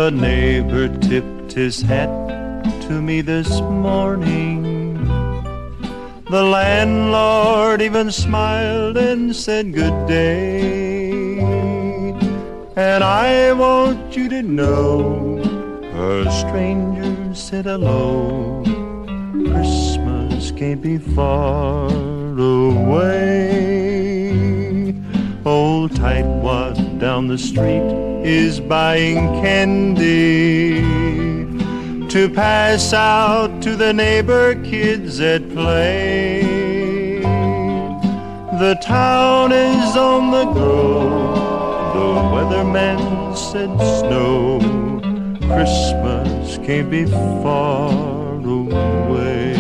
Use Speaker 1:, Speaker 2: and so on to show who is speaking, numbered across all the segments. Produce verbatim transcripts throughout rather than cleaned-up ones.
Speaker 1: The neighbor tipped his hat to me this morning. The landlord even smiled and said good day. And I want you to know, a stranger said hello. Christmas can't be far away. Old Tightwad down the street is buying candy to pass out to the neighbor kids at play. The town is on the go. The weatherman said snow. Christmas can't be far away.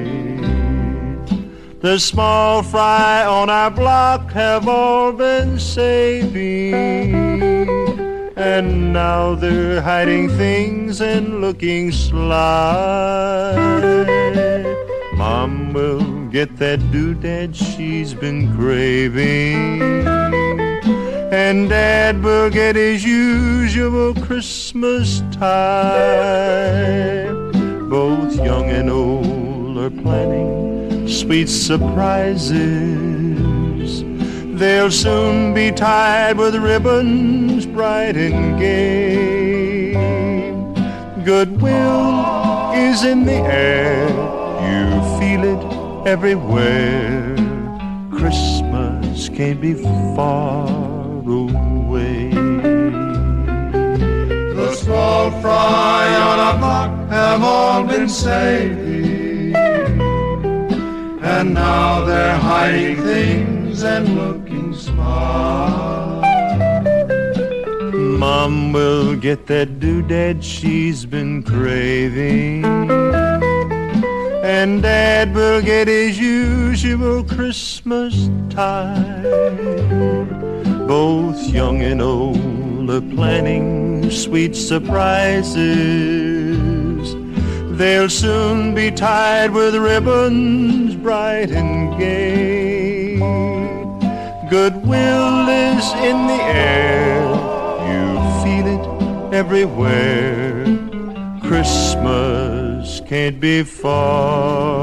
Speaker 1: The small fry on our block have all been saving, and now they're hiding things and looking sly. Mom will get that doodad she's been craving, and Dad will get his usual Christmas tie. Both young and old are planning sweet surprises. They'll soon be tied with ribbons bright and gay. Goodwill is in the air, you feel it everywhere. Christmas can't be far away.
Speaker 2: The small fry on a block have all been saving, and now they're hiding things and looking smart.
Speaker 1: Mom will get that doodad she's been craving, and Dad will get his usual Christmas tie. Both young and old are planning sweet surprises. They'll soon be tied with ribbons bright and gay. Goodwill is in the air, you feel it everywhere. Christmas can't be far